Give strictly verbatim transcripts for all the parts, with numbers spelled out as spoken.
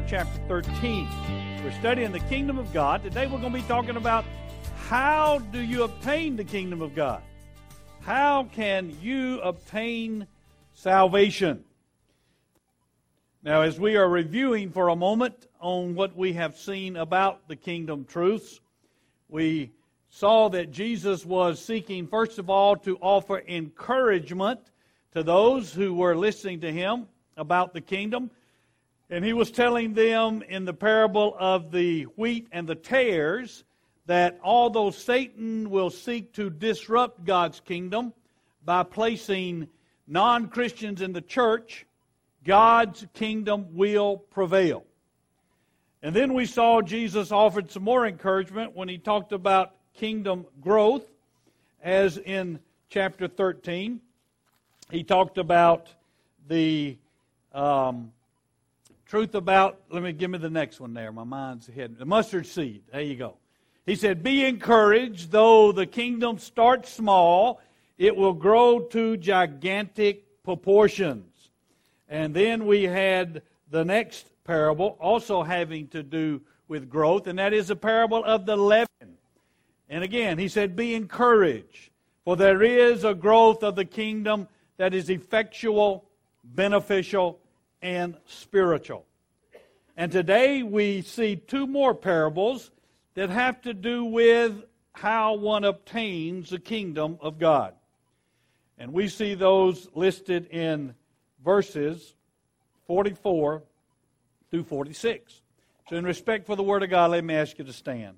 chapter thirteen. We're studying the kingdom of God. Today we're going to be talking about how do you obtain the kingdom of God? How can you obtain salvation? Now, as we are reviewing for a moment on what we have seen about the kingdom truths, we saw that Jesus was seeking, first of all, to offer encouragement to those who were listening to him about the kingdom. And he was telling them in the parable of the wheat and the tares that although Satan will seek to disrupt God's kingdom by placing non-Christians in the church, God's kingdom will prevail. And then we saw Jesus offered some more encouragement when he talked about kingdom growth, as in chapter thirteen. He talked about the um, truth about, let me give me the next one there, my mind's ahead. The mustard seed, there you go. He said, be encouraged, though the kingdom starts small, it will grow to gigantic proportions. And then we had the next parable, also having to do with growth, and that is the parable of the leaven. And again, he said, be encouraged, for there is a growth of the kingdom that is effectual, beneficial, and spiritual. And today we see two more parables that have to do with how one obtains the kingdom of God. And we see those listed in verses forty-four through forty-six. So in respect for the Word of God, let me ask you to stand.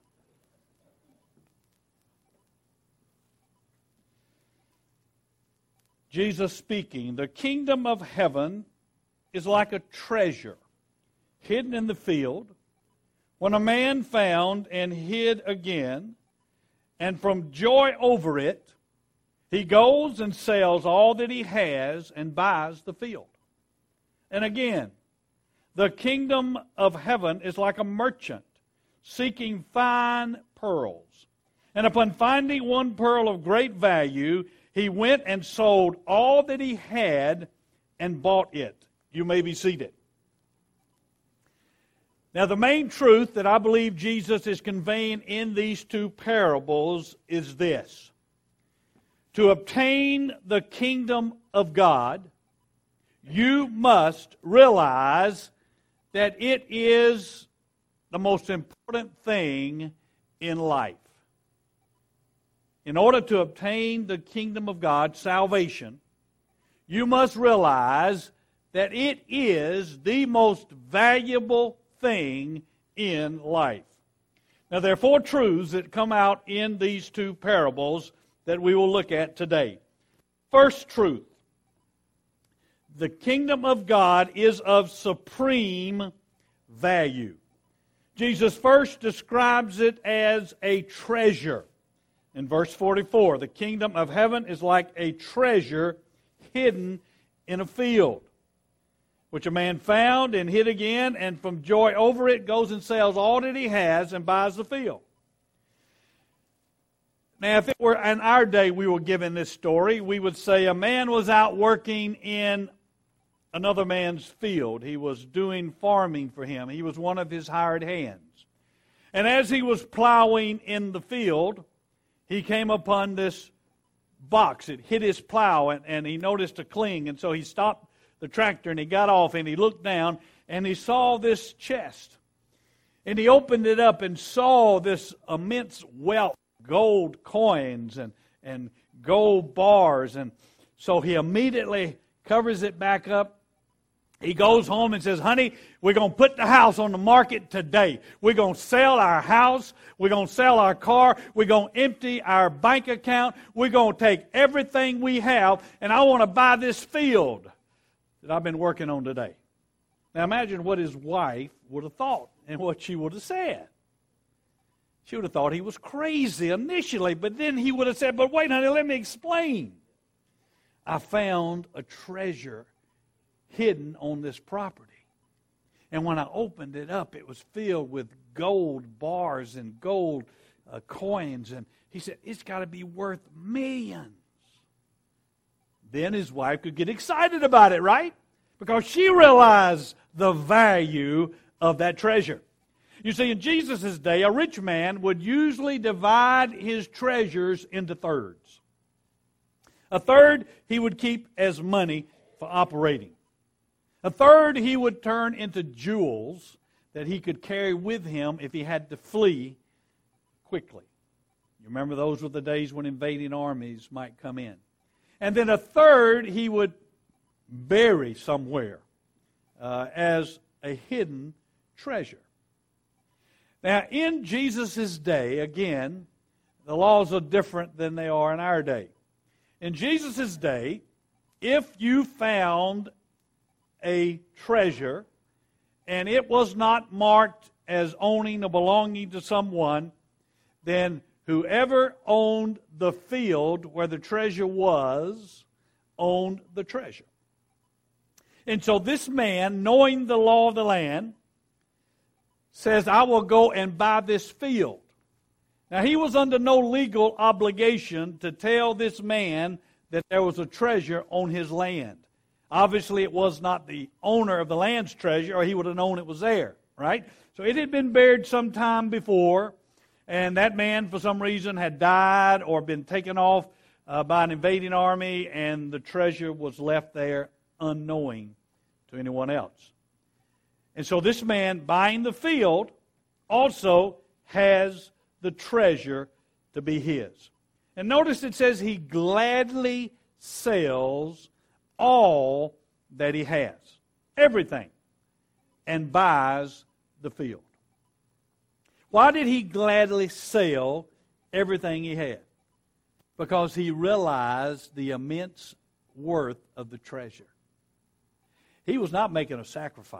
Jesus speaking, the kingdom of heaven is like a treasure hidden in the field, when a man found and hid again, and from joy over it, he goes and sells all that he has and buys the field. And again, the kingdom of heaven is like a merchant seeking fine pearls. And upon finding one pearl of great value, he went and sold all that he had and bought it. You may be seated. Now, the main truth that I believe Jesus is conveying in these two parables is this. To obtain the kingdom of God, you must realize that it is the most important thing in life. In order to obtain the kingdom of God, salvation, you must realize that it is the most valuable thing in life. Now, there are four truths that come out in these two parables that we will look at today. First truth, the kingdom of God is of supreme value. Jesus first describes it as a treasure. In verse forty-four, the kingdom of heaven is like a treasure hidden in a field, which a man found and hid again, and from joy over it goes and sells all that he has and buys the field. Now, if it were in our day we were given this story, we would say a man was out working in another man's field. He was doing farming for him. He was one of his hired hands. And as he was plowing in the field, he came upon this box. It hit his plow, and, and he noticed a cling, and so he stopped the tractor, and he got off, and he looked down, and he saw this chest. And he opened it up and saw this immense wealth, gold coins and, and gold bars. And so he immediately covers it back up. He goes home and says, honey, we're going to put the house on the market today. We're going to sell our house. We're going to sell our car. We're going to empty our bank account. We're going to take everything we have, and I want to buy this field that I've been working on today. Now imagine what his wife would have thought and what she would have said. She would have thought he was crazy initially, but then he would have said, but wait, honey, let me explain. I found a treasure hidden on this property. And when I opened it up, it was filled with gold bars and gold uh, coins. And he said, it's got to be worth millions. Then his wife could get excited about it, right? Because she realized the value of that treasure. You see, in Jesus' day, a rich man would usually divide his treasures into thirds. A third he would keep as money for operating. A third he would turn into jewels that he could carry with him if he had to flee quickly. You remember those were the days when invading armies might come in. And then a third he would bury somewhere uh, as a hidden treasure. Now, in Jesus' day, again, the laws are different than they are in our day. In Jesus' day, if you found a treasure and it was not marked as owning or belonging to someone, then whoever owned the field where the treasure was owned the treasure. And so this man, knowing the law of the land, says, I will go and buy this field. Now, he was under no legal obligation to tell this man that there was a treasure on his land. Obviously, it was not the owner of the land's treasure, or he would have known it was there, right? So it had been buried some time before, and that man, for some reason, had died or been taken off uh, by an invading army, and the treasure was left there unknowing to anyone else. And so this man buying the field also has the treasure to be his. And notice it says he gladly sells all that he has, everything, and buys the field. Why did he gladly sell everything he had? Because he realized the immense worth of the treasure. He was not making a sacrifice.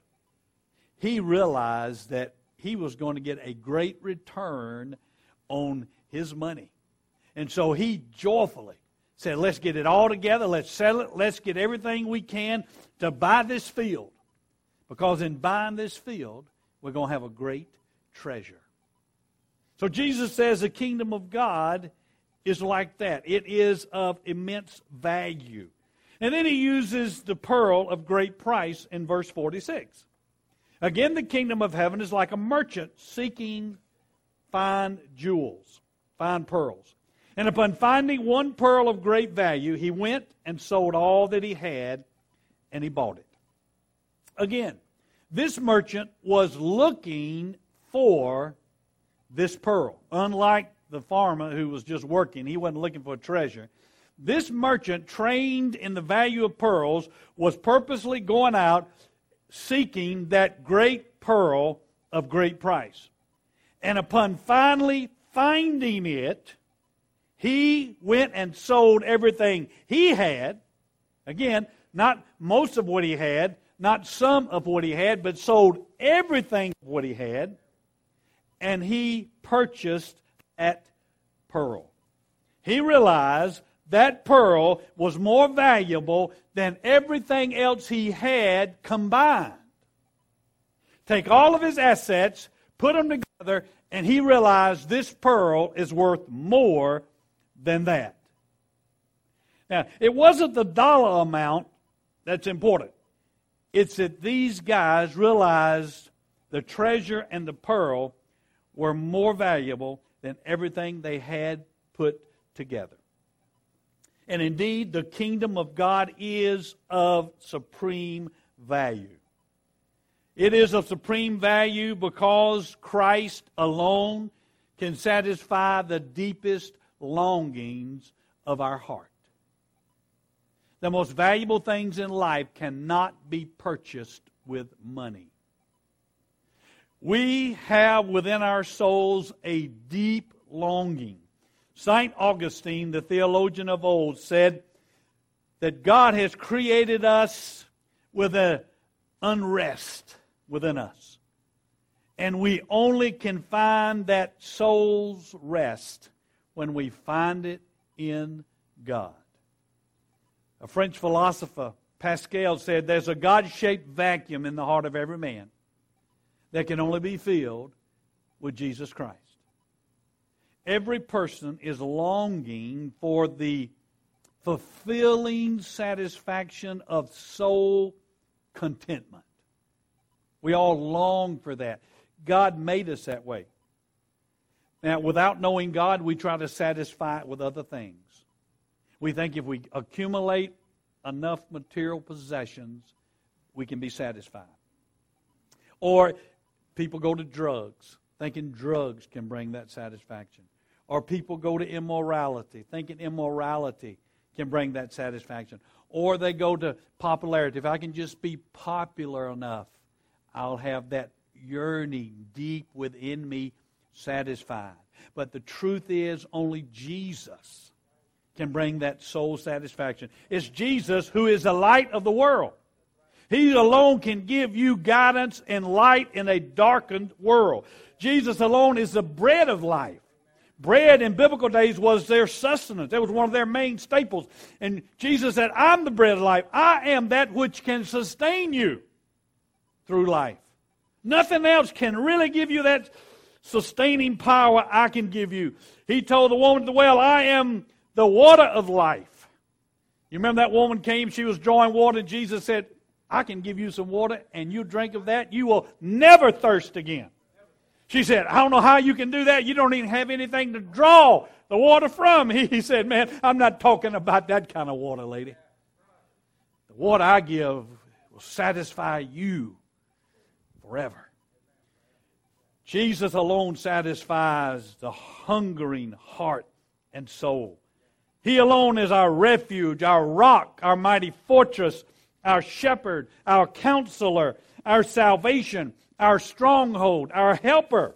He realized that he was going to get a great return on his money. And so he joyfully said, let's get it all together, let's sell it, let's get everything we can to buy this field. Because in buying this field, we're going to have a great treasure. So Jesus says the kingdom of God is like that. It is of immense value. And then he uses the pearl of great price in verse forty-six. Again, the kingdom of heaven is like a merchant seeking fine jewels, fine pearls. And upon finding one pearl of great value, he went and sold all that he had, and he bought it. Again, this merchant was looking for this pearl. Unlike the farmer who was just working, he wasn't looking for a treasure. This merchant, trained in the value of pearls, was purposely going out seeking that great pearl of great price. And upon finally finding it, he went and sold everything he had. Again, not most of what he had, not some of what he had, but sold everything of what he had. And he purchased that pearl. He realized that pearl was more valuable than everything else he had combined. Take all of his assets, put them together, and he realized this pearl is worth more than that. Now, it wasn't the dollar amount that's important. It's that these guys realized the treasure and the pearl were more valuable than everything they had put together. And indeed, the kingdom of God is of supreme value. It is of supreme value because Christ alone can satisfy the deepest longings of our heart. The most valuable things in life cannot be purchased with money. We have within our souls a deep longing. Saint Augustine, the theologian of old, said that God has created us with an unrest within us. And we only can find that soul's rest when we find it in God. A French philosopher, Pascal, said there's a God-shaped vacuum in the heart of every man that can only be filled with Jesus Christ. Every person is longing for the fulfilling satisfaction of soul contentment. We all long for that. God made us that way. Now, without knowing God, we try to satisfy it with other things. We think if we accumulate enough material possessions, we can be satisfied. Or people go to drugs, thinking drugs can bring that satisfaction. Or people go to immorality, thinking immorality can bring that satisfaction. Or they go to popularity. If I can just be popular enough, I'll have that yearning deep within me satisfied. But the truth is, only Jesus can bring that soul satisfaction. It's Jesus who is the light of the world. He alone can give you guidance and light in a darkened world. Jesus alone is the bread of life. Bread in biblical days was their sustenance. That was one of their main staples. And Jesus said, I'm the bread of life. I am that which can sustain you through life. Nothing else can really give you that sustaining power I can give you. He told the woman at the well, I am the water of life. You remember that woman came, she was drawing water, and Jesus said, I can give you some water, and you drink of that, you will never thirst again. She said, I don't know how you can do that. You don't even have anything to draw the water from. He, he said, man, I'm not talking about that kind of water, lady. The water I give will satisfy you forever. Jesus alone satisfies the hungering heart and soul. He alone is our refuge, our rock, our mighty fortress, our shepherd, our counselor, our salvation, our stronghold, our helper.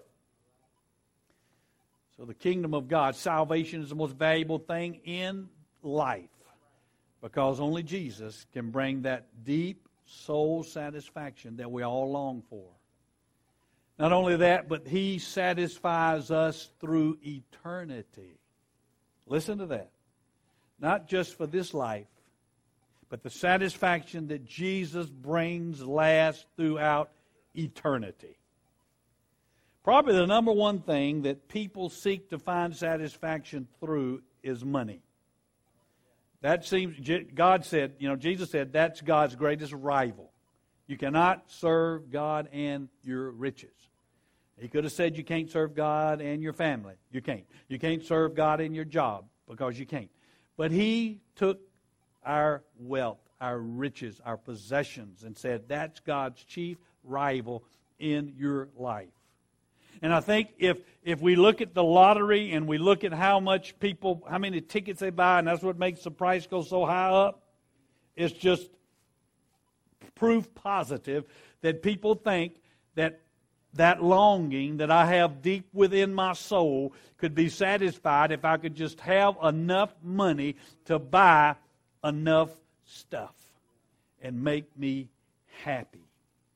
So the kingdom of God, salvation is the most valuable thing in life, because only Jesus can bring that deep soul satisfaction that we all long for. Not only that, but He satisfies us through eternity. Listen to that. Not just for this life, but the satisfaction that Jesus brings lasts throughout eternity. Probably the number one thing that people seek to find satisfaction through is money. That seems, God said, you know, Jesus said that's God's greatest rival. You cannot serve God and your riches. He could have said you can't serve God and your family. You can't. You can't serve God in your job because you can't. But He took our wealth, our riches, our possessions, and said that's God's chief rival in your life. And I think if if we look at the lottery and we look at how much people, how many tickets they buy, and that's what makes the price go so high up, it's just proof positive that people think that that longing that I have deep within my soul could be satisfied if I could just have enough money to buy enough stuff and make me happy.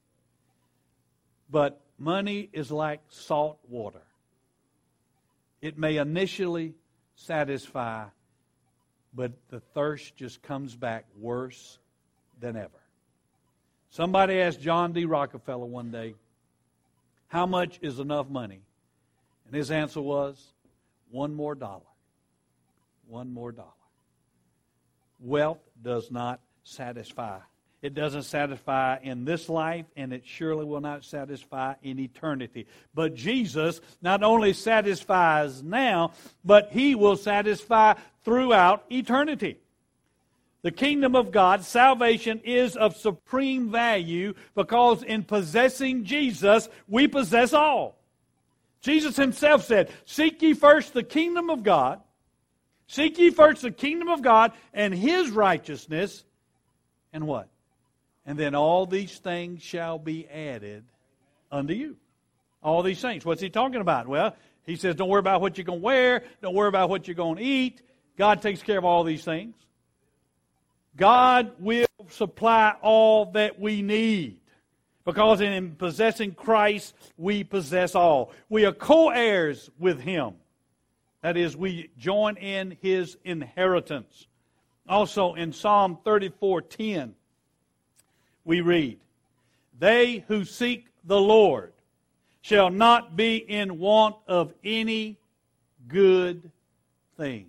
But money is like salt water. It may initially satisfy, but the thirst just comes back worse than ever. Somebody asked John D. Rockefeller one day, how much is enough money? And his answer was, one more dollar. One more dollar. Wealth does not satisfy. It doesn't satisfy in this life, and it surely will not satisfy in eternity. But Jesus not only satisfies now, but He will satisfy throughout eternity. The kingdom of God, salvation, is of supreme value because in possessing Jesus, we possess all. Jesus Himself said, seek ye first the kingdom of God. Seek ye first the kingdom of God and His righteousness. And what? And then all these things shall be added unto you. All these things. What's He talking about? Well, He says, don't worry about what you're going to wear. Don't worry about what you're going to eat. God takes care of all these things. God will supply all that we need. Because in possessing Christ, we possess all. We are co-heirs with Him. That is, we join in His inheritance. Also in Psalm thirty-four ten, we read, they who seek the Lord shall not be in want of any good thing.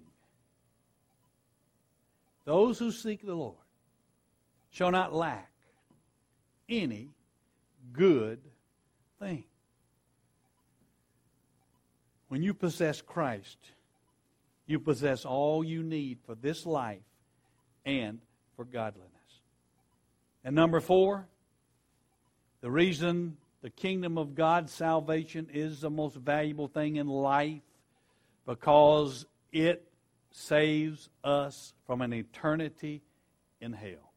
Those who seek the Lord shall not lack any good thing. When you possess Christ, you possess all you need for this life and for godliness. And number four, the reason the kingdom of God, salvation, is the most valuable thing in life, because it saves us from an eternity in hell.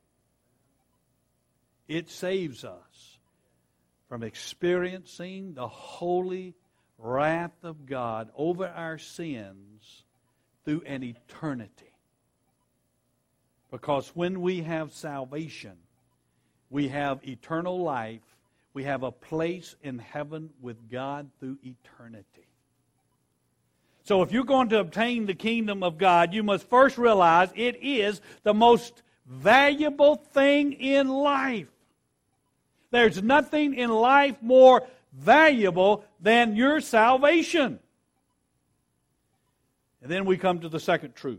It saves us from experiencing the holy wrath of God over our sins through an eternity. Because when we have salvation, we have eternal life. We have a place in heaven with God through eternity. So if you're going to obtain the kingdom of God, you must first realize it is the most valuable thing in life. There's nothing in life more valuable than your salvation. And then we come to the second truth.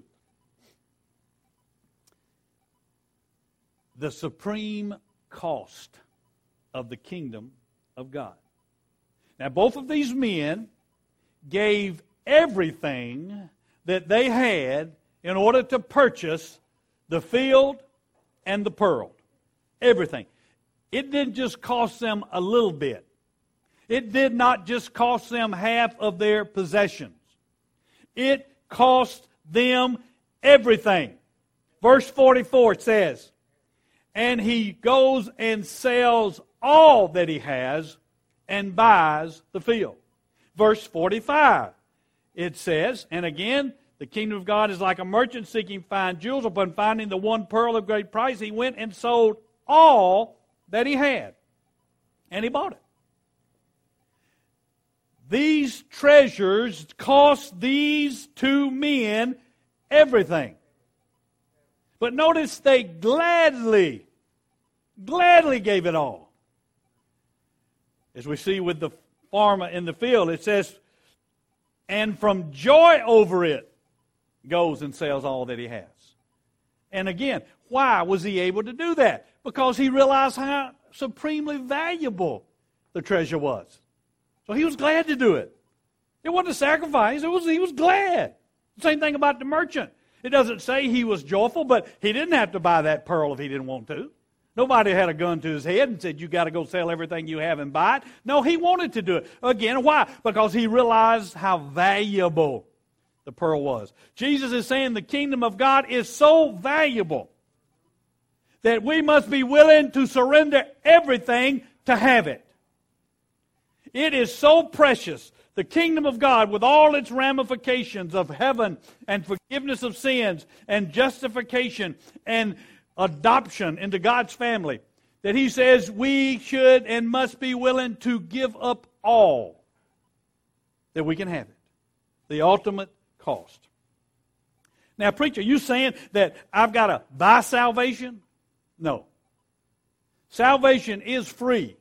The supreme cost of the kingdom of God. Now, both of these men gave everything that they had in order to purchase the field and the pearl. Everything. It didn't just cost them a little bit. It did not just cost them half of their possessions. It cost them everything. Verse forty-four says, and he goes and sells all that he has and buys the field. Verse forty-five, it says, and again, the kingdom of God is like a merchant seeking fine jewels. Upon finding the one pearl of great price, he went and sold all that he had. And he bought it. These treasures cost these two men everything. But notice they gladly, gladly gave it all. As we see with the farmer in the field, it says, and from joy over it, goes and sells all that he has. And again, why was he able to do that? Because he realized how supremely valuable the treasure was. So he was glad to do it. It wasn't a sacrifice. It was, he was glad. Same thing about the merchant. It doesn't say he was joyful, but he didn't have to buy that pearl if he didn't want to. Nobody had a gun to his head and said, you got to go sell everything you have and buy it. No, he wanted to do it. Again, why? Because he realized how valuable the pearl was. Jesus is saying the kingdom of God is so valuable that we must be willing to surrender everything to have it. It is so precious. The kingdom of God, with all its ramifications of heaven and forgiveness of sins and justification and adoption into God's family, that he says we should and must be willing to give up all that we can have it. The ultimate cost. Now, preacher, you saying that I've got to buy salvation? No. Salvation is free,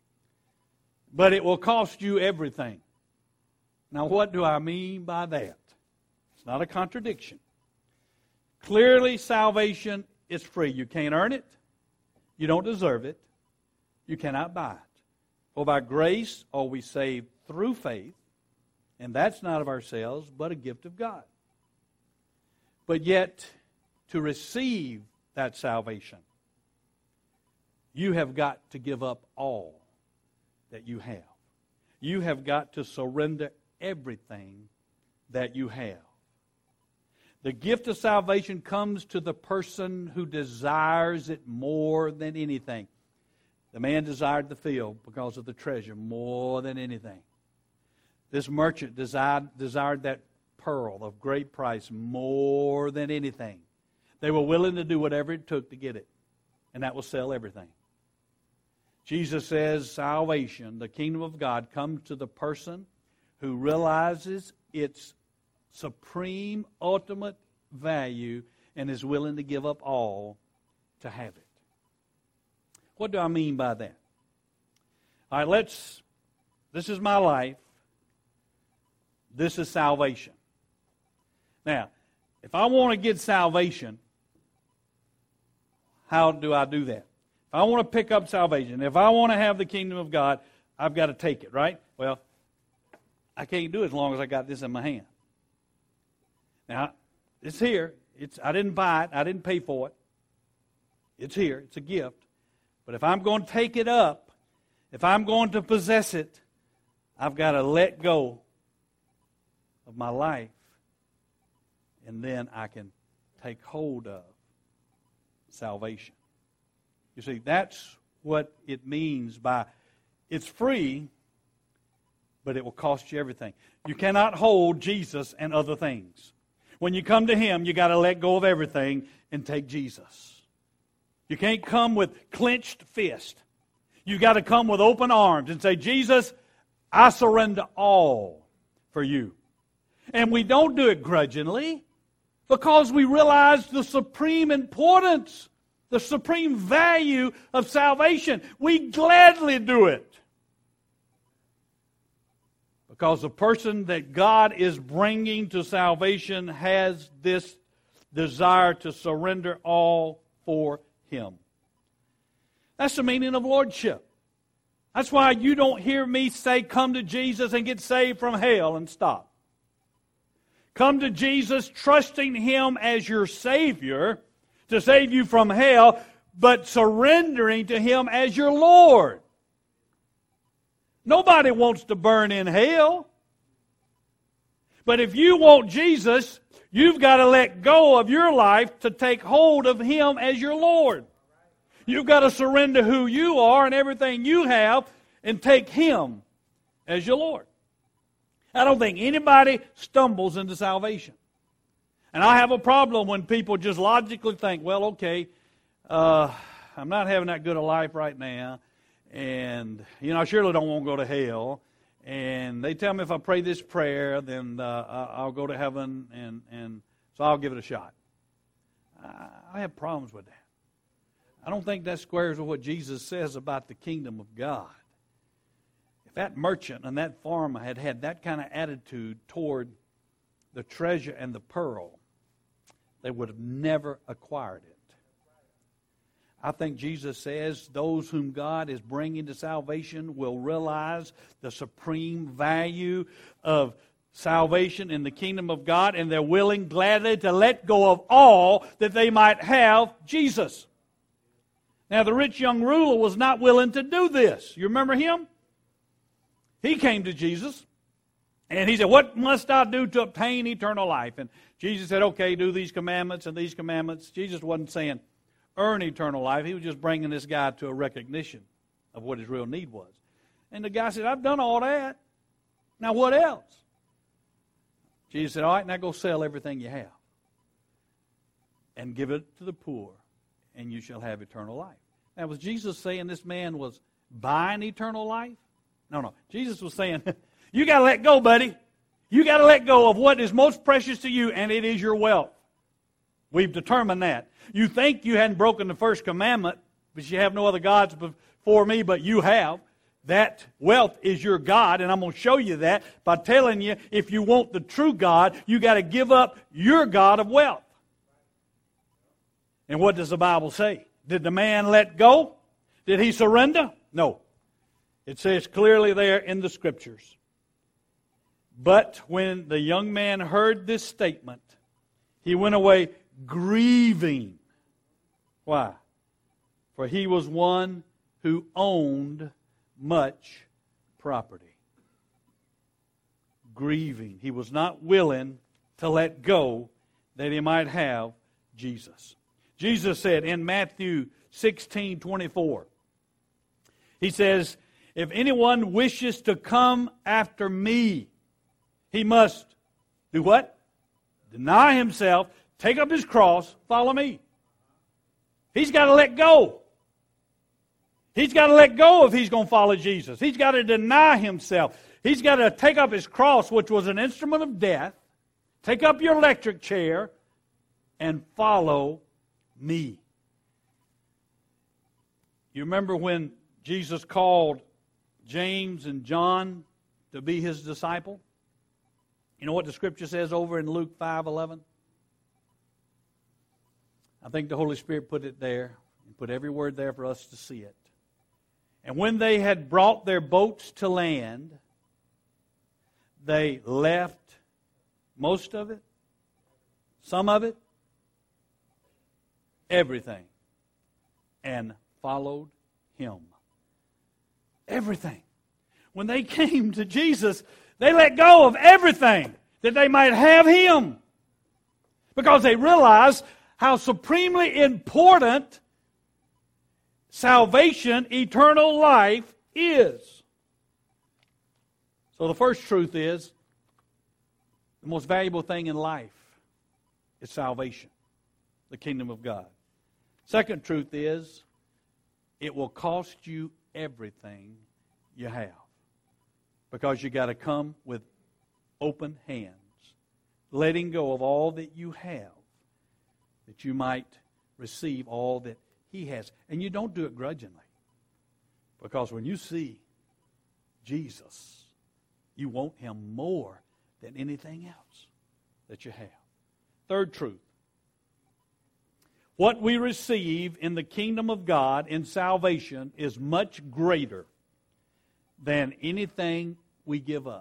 but it will cost you everything. Now, what do I mean by that? It's not a contradiction. Clearly, salvation is free. You can't earn it. You don't deserve it. You cannot buy it. For by grace are we saved through faith, and that's not of ourselves, but a gift of God. But yet, to receive that salvation, you have got to give up all that you have. You have got to surrender everything that you have. The gift of salvation comes to the person who desires it more than anything. The man desired the field because of the treasure more than anything. This merchant desired, desired that pearl of great price more than anything. They were willing to do whatever it took to get it, and that will sell everything. Jesus says salvation, the kingdom of God, comes to the person who realizes its supreme, ultimate value and is willing to give up all to have it. What do I mean by that? All right, let's, this is my life. This is salvation. Now, if I want to get salvation, how do I do that? If I want to pick up salvation, if I want to have the kingdom of God, I've got to take it, right? Well, I can't do it as long as I got this in my hand. Now, it's here. It's I didn't buy it. I didn't pay for it. It's here. It's a gift. But if I'm going to take it up, if I'm going to possess it, I've got to let go of my life, and then I can take hold of salvation. You see, that's what it means by it's free, but it will cost you everything. You cannot hold Jesus and other things. When you come to Him, you got to let go of everything and take Jesus. You can't come with clenched fist. You got to come with open arms and say, Jesus, I surrender all for you. And we don't do it grudgingly because we realize the supreme importance, the supreme value of salvation. We gladly do it. Because the person that God is bringing to salvation has this desire to surrender all for Him. That's the meaning of lordship. That's why you don't hear me say, come to Jesus and get saved from hell and stop. Come to Jesus trusting Him as your Savior to save you from hell, but surrendering to Him as your Lord. Nobody wants to burn in hell. But if you want Jesus, you've got to let go of your life to take hold of Him as your Lord. You've got to surrender who you are and everything you have and take Him as your Lord. I don't think anybody stumbles into salvation. And I have a problem when people just logically think, well, okay, uh, I'm not having that good a life right now. And, you know, I surely don't want to go to hell. And they tell me if I pray this prayer, then uh, I'll go to heaven, and, and so I'll give it a shot. I have problems with that. I don't think that squares with what Jesus says about the kingdom of God. If that merchant and that farmer had had that kind of attitude toward the treasure and the pearl, they would have never acquired it. I think Jesus says those whom God is bringing to salvation will realize the supreme value of salvation in the kingdom of God, and they're willing gladly to let go of all that they might have Jesus. Now, the rich young ruler was not willing to do this. You remember him? He came to Jesus, and he said, what must I do to obtain eternal life? And Jesus said, okay, do these commandments and these commandments. Jesus wasn't saying, earn eternal life. He was just bringing this guy to a recognition of what his real need was. And the guy said, I've done all that. Now what else? Jesus said, all right, now go sell everything you have and give it to the poor, and you shall have eternal life. Now, was Jesus saying this man was buying eternal life? No, no. Jesus was saying, you got to let go, buddy. You got to let go of what is most precious to you, and it is your wealth. We've determined that. You think you hadn't broken the first commandment, but you have no other gods before me, but you have. That wealth is your God, and I'm going to show you that by telling you if you want the true God, you got to give up your God of wealth. And what does the Bible say? Did the man let go? Did he surrender? No. It says clearly there in the Scriptures. But when the young man heard this statement, he went away grieving. Why? For he was one who owned much property. Grieving. He was not willing to let go that he might have Jesus. Jesus said in Matthew sixteen twenty-four, He says, if anyone wishes to come after me, he must do what? Deny himself, take up his cross, follow me. He's got to let go. He's got to let go if he's going to follow Jesus. He's got to deny himself. He's got to take up his cross, which was an instrument of death, take up your electric chair, and follow me. You remember when Jesus called James and John to be His disciple? You know what the Scripture says over in Luke five eleven? I think the Holy Spirit put it there. put every word there for us to see it. And when they had brought their boats to land, they left most of it, some of it, everything, and followed Him. Everything. When they came to Jesus, they let go of everything that they might have Him, because they realized how supremely important salvation, eternal life is. So the first truth is, the most valuable thing in life is salvation, the kingdom of God. Second truth is, it will cost you everything you have, because you got to come with open hands, letting go of all that you have, that you might receive all that He has. And you don't do it grudgingly, because when you see Jesus, you want Him more than anything else that you have. Third truth. What we receive in the kingdom of God in salvation is much greater than anything we give up.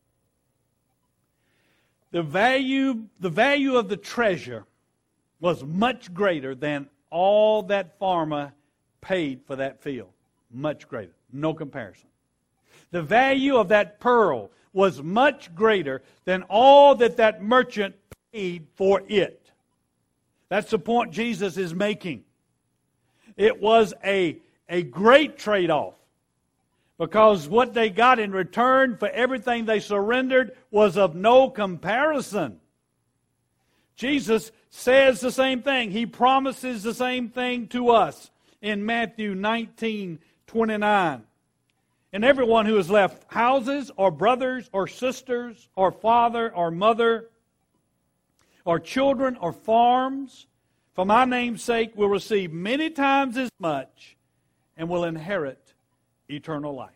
The value, the value of the treasure was much greater than all that farmer paid for that field. Much greater. No comparison. The value of that pearl was much greater than all that that merchant paid for it. That's the point Jesus is making. It was a, a great trade-off, because what they got in return for everything they surrendered was of no comparison. Jesus says the same thing. He promises the same thing to us in Matthew nineteen twenty-nine. And everyone who has left houses or brothers or sisters or father or mother or children or farms for my name's sake will receive many times as much and will inherit eternal life.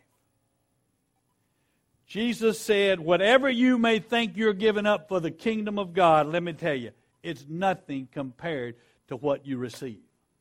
Jesus said, whatever you may think you're giving up for the kingdom of God, let me tell you, it's nothing compared to what you receive.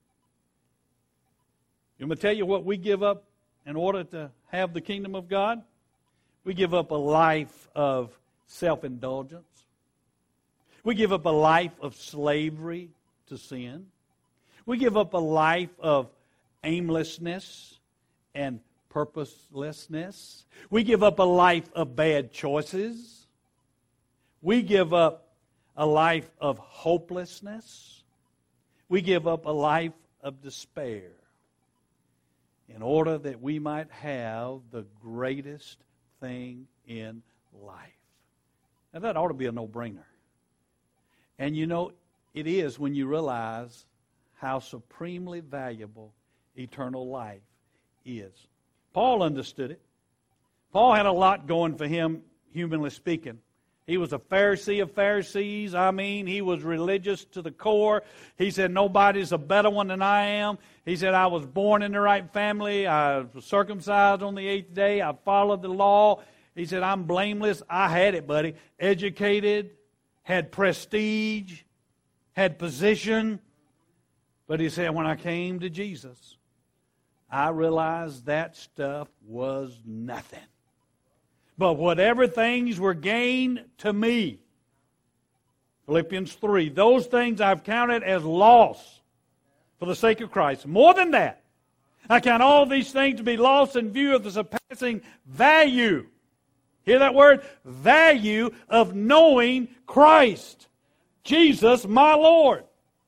I'm going to tell you what we give up in order to have the kingdom of God. We give up a life of self-indulgence. We give up a life of slavery to sin. We give up a life of aimlessness and purposelessness. We give up a life of bad choices. We give up a life of hopelessness. We give up a life of despair in order that we might have the greatest thing in life. Now that ought to be a no-brainer. And you know, it is when you realize how supremely valuable eternal life is. Paul understood it. Paul had a lot going for him, humanly speaking. He was a Pharisee of Pharisees. I mean, he was religious to the core. He said, nobody's a better one than I am. He said, I was born in the right family. I was circumcised on the eighth day. I followed the law. He said, I'm blameless. I had it, buddy. Educated, had prestige, had position. But he said, when I came to Jesus, I realized that stuff was nothing. But whatever things were gained to me, Philippians three, those things I've counted as loss for the sake of Christ. More than that, I count all these things to be lost in view of the surpassing value. Hear that word? Value of knowing Christ, Jesus my Lord,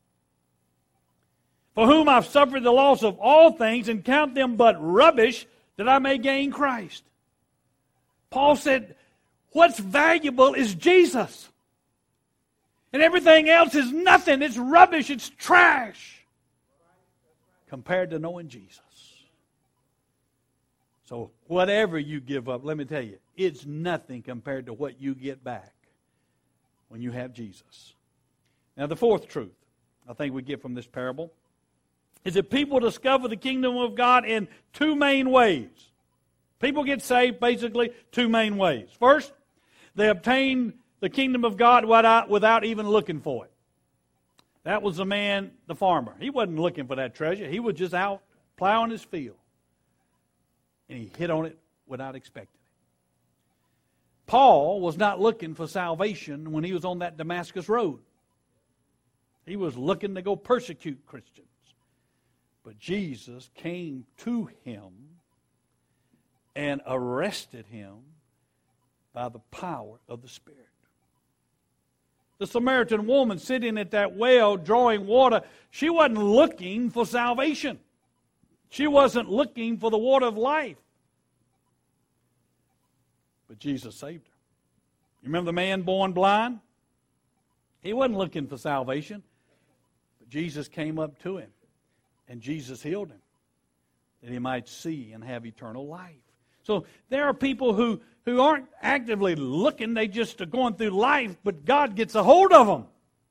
for whom I've suffered the loss of all things and count them but rubbish that I may gain Christ. Paul said, what's valuable is Jesus. And everything else is nothing. It's rubbish. It's trash compared to knowing Jesus. So whatever you give up, let me tell you, it's nothing compared to what you get back when you have Jesus. Now the fourth truth I think we get from this parable is that people discover the kingdom of God in two main ways. People get saved basically two main ways. First, they obtain the kingdom of God without, without even looking for it. That was the man, the farmer. He wasn't looking for that treasure. He was just out plowing his field. And he hit on it without expecting it. Paul was not looking for salvation when he was on that Damascus road. He was looking to go persecute Christians. But Jesus came to him and arrested him by the power of the Spirit. The Samaritan woman sitting at that well drawing water, she wasn't looking for salvation. She wasn't looking for the water of life. But Jesus saved her. You remember the man born blind? He wasn't looking for salvation. But Jesus came up to him, and Jesus healed him, that he might see and have eternal life. So there are people who, who aren't actively looking, they just are going through life, but God gets a hold of them.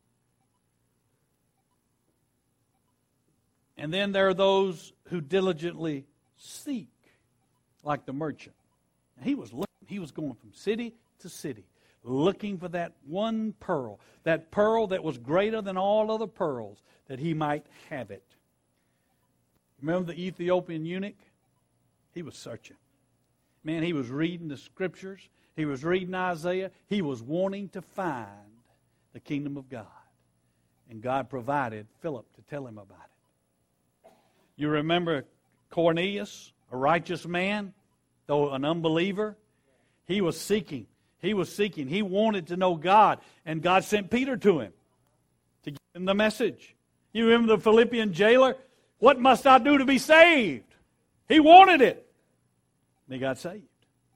And then there are those who diligently seek, like the merchant. He was looking, he was going from city to city, looking for that one pearl, that pearl that was greater than all other pearls, that he might have it. Remember the Ethiopian eunuch? He was searching. Man, he was reading the Scriptures. He was reading Isaiah. He was wanting to find the kingdom of God. And God provided Philip to tell him about it. You remember Cornelius, a righteous man, though an unbeliever? He was seeking. He was seeking. He wanted to know God. And God sent Peter to him to give him the message. You remember the Philippian jailer? What must I do to be saved? He wanted it. And he got saved.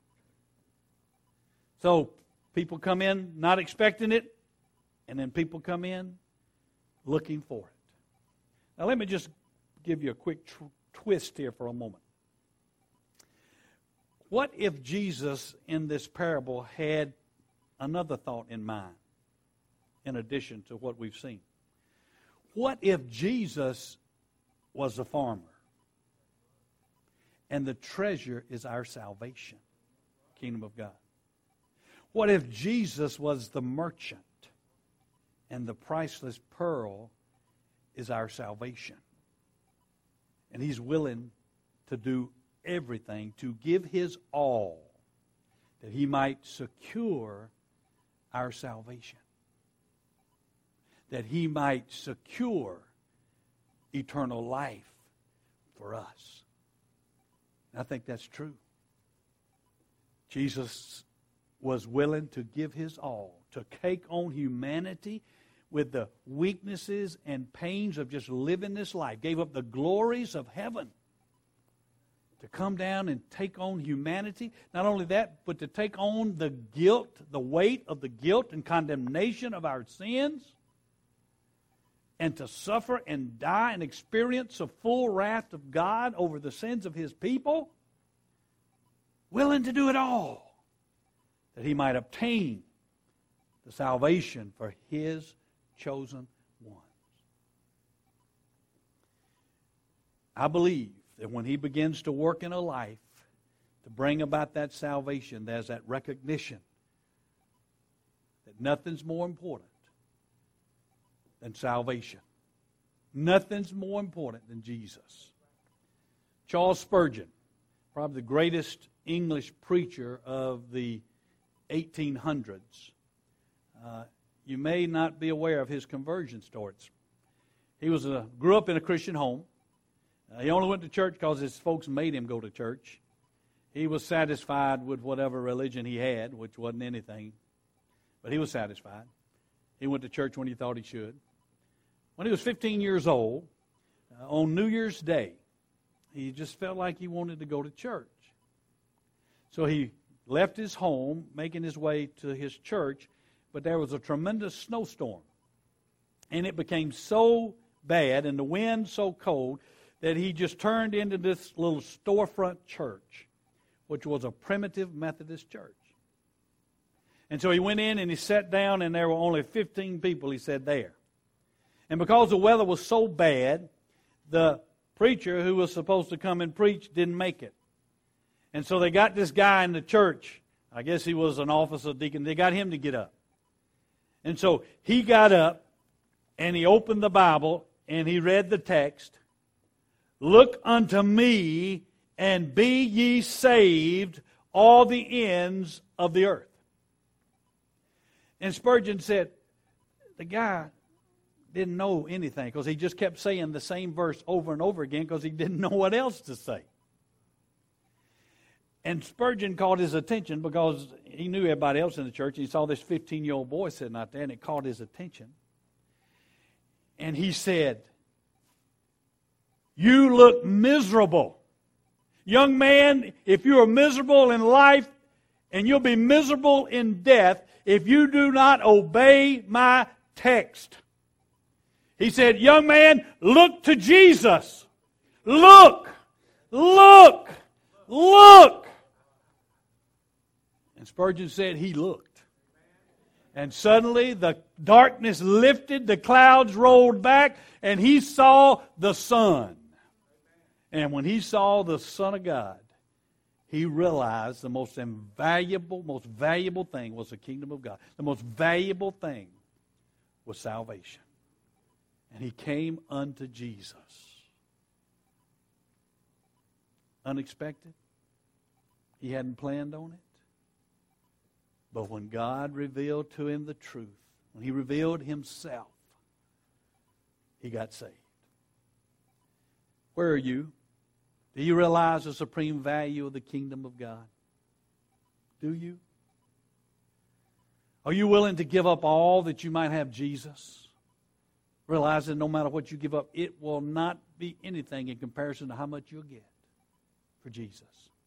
So people come in not expecting it, and then people come in looking for it. Now let me just give you a quick tr- twist here for a moment. What if Jesus in this parable had another thought in mind in addition to what we've seen? What if Jesus was a farmer? And the treasure is our salvation, kingdom of God. What if Jesus was the merchant and the priceless pearl is our salvation? And he's willing to do everything, to give his all, that he might secure our salvation. That he might secure eternal life for us. I think that's true. Jesus was willing to give his all, to take on humanity with the weaknesses and pains of just living this life. Gave up the glories of heaven to come down and take on humanity. Not only that, but to take on the guilt, the weight of the guilt and condemnation of our sins. And to suffer and die and experience the full wrath of God over the sins of his people, willing to do it all, that he might obtain the salvation for his chosen ones. I believe that when he begins to work in a life to bring about that salvation, there's that recognition that nothing's more important than salvation. Nothing's more important than Jesus. Charles Spurgeon, probably the greatest English preacher of the eighteen hundreds. Uh, you may not be aware of his conversion stories. He was a, grew up in a Christian home. Uh, he only went to church because his folks made him go to church. He was satisfied with whatever religion he had, which wasn't anything. But he was satisfied. He went to church when he thought he should. When he was fifteen years old, uh, on New Year's Day, he just felt like he wanted to go to church. So he left his home, making his way to his church, but there was a tremendous snowstorm. And it became so bad and the wind so cold that he just turned into this little storefront church, which was a primitive Methodist church. And so he went in and he sat down, and there were only fifteen people, he said, there. And because the weather was so bad, the preacher who was supposed to come and preach didn't make it. And so they got this guy in the church. I guess he was an officer, deacon. They got him to get up. And so he got up, and he opened the Bible, and he read the text, "Look unto me, and be ye saved, all the ends of the earth." And Spurgeon said, the guy didn't know anything because he just kept saying the same verse over and over again because he didn't know what else to say. And Spurgeon caught his attention because he knew everybody else in the church. He saw this fifteen-year-old boy sitting out there, and it caught his attention. And he said, "You look miserable. Young man, if you are miserable in life, and you'll be miserable in death if you do not obey my text." He said, "Young man, look to Jesus. Look, look, look." And Spurgeon said he looked. And suddenly the darkness lifted, the clouds rolled back, and he saw the sun. And when he saw the Son of God, he realized the most invaluable, most valuable thing was the kingdom of God. The most valuable thing was salvation. And he came unto Jesus. Unexpected. He hadn't planned on it. But when God revealed to him the truth, when he revealed himself, he got saved. Where are you? Do you realize the supreme value of the kingdom of God? Do you? Are you willing to give up all that you might have Jesus? Realizing no matter what you give up, it will not be anything in comparison to how much you'll get for Jesus.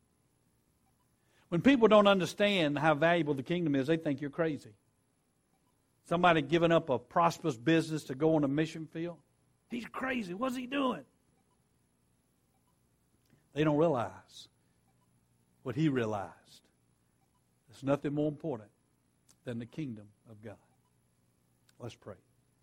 When people don't understand how valuable the kingdom is, they think you're crazy. Somebody giving up a prosperous business to go on a mission field, he's crazy. What's he doing? They don't realize what he realized. There's nothing more important than the kingdom of God. Let's pray.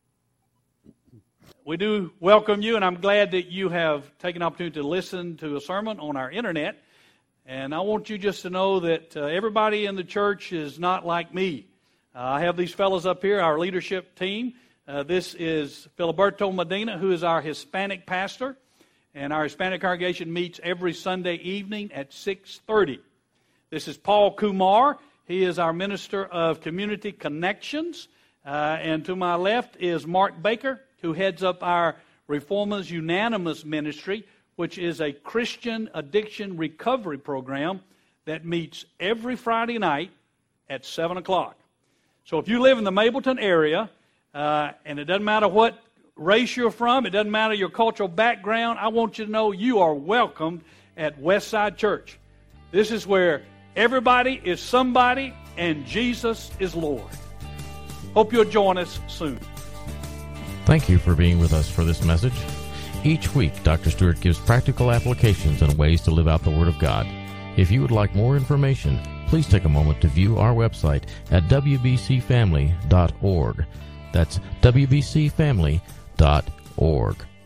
We do welcome you, and I'm glad that you have taken the opportunity to listen to a sermon on our internet. And I want you just to know that uh, everybody in the church is not like me. Uh, I have these fellows up here, our leadership team. Uh, this is Filiberto Medina, who is our Hispanic pastor. And our Hispanic congregation meets every Sunday evening at six thirty. This is Paul Kumar. He is our Minister of Community Connections. Uh, and to my left is Mark Baker, who heads up our Reformers Unanimous Ministry, which is a Christian addiction recovery program that meets every Friday night at seven o'clock. So if you live in the Mableton area, uh, and it doesn't matter what race you're from, it doesn't matter your cultural background, I want you to know you are welcomed at Westside Church. This is where everybody is somebody and Jesus is Lord. Hope you'll join us soon. Thank you for being with us for this message. Each week, Doctor Stewart gives practical applications and ways to live out the Word of God. If you would like more information, please take a moment to view our website at w b c family dot org. That's w b c family dot org.